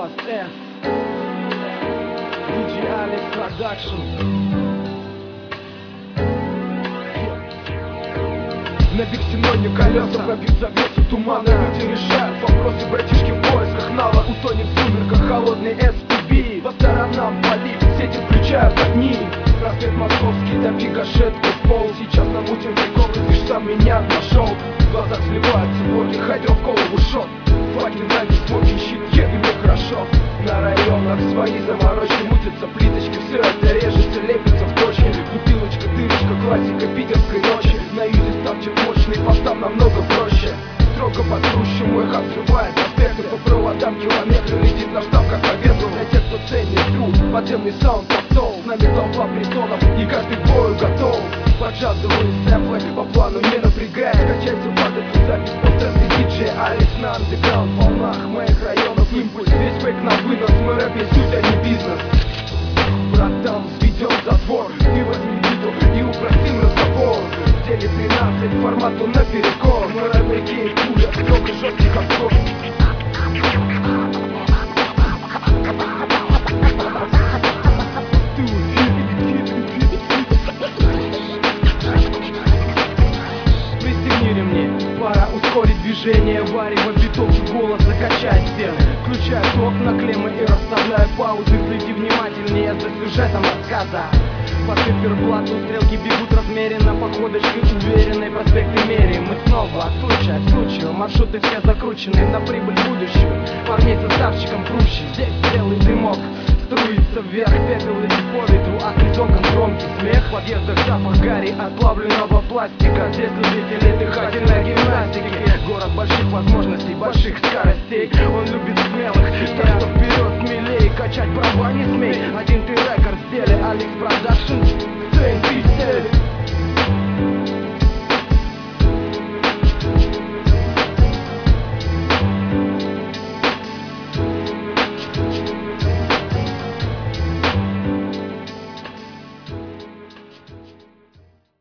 Голос С, DJ Alex Productions. На биксеноне колеса пробьют завесу тумана. Люди решают вопросы, братишки в поисках нала. Утонет в сумерках холодный SPB. По сторонам палит, сети включают огни. Проспект Московский до Пикашетки в пол. Сейчас намутим приколы, ты ж сам меня нашел. В глазах сливаются блоки, хайдров в голову шот. Факи на не смоки, щит, еду мне хорошо. На районах свои заморочки, мутятся плиточки. Все это режется, лепится в точке. Бутылочка, дырочка, классика питерской ночи. На юзе ставчик мощный, постам намного проще. Строго под хрущем, мой хат взрывает проспекты. По проводам километры летит наш штаб как по ветру. Для тех, кто ценит труд, подземный саунд посол. С нами толпа притонов, и каждый к бою готов. Поджазываю сэмплы, по плану не напрягая. Скачайся под эту запись, пост-тренды диджей Алекс на андеграунд волнах моих районов. Импульс, весь фейк на вынос, мой рэп есть суть, а не бизнес. Братан, взведем затвор, ты возьми биту и упростим разговор. В деле 13, формату наперекор. Мой рэп реке и пуля, много жестких хардкор. Пора ускорить движение, варево биток и голос закачать стены. Включаю ток на клеммы и расставляю паузы. Следи внимательнее за сюжетом рассказа. По циферблату стрелки бегут размеренно, походочкой уверенной проспекты меряем. Мы снова от случая к случаю, маршруты все закручены на прибыль будущую. Парней составчиком круче, здесь белый дымок струится вверх, пепел летит по ветру, а из окон громкий смех. В подъездах запах гари от плавленного пластика. Здесь любители дыхательной гимнастики. Город больших возможностей, больших скоростей. Он любит смелых, так что вперед смелее. Качать права не смей. Один ты рекорд в деле Alex Productions.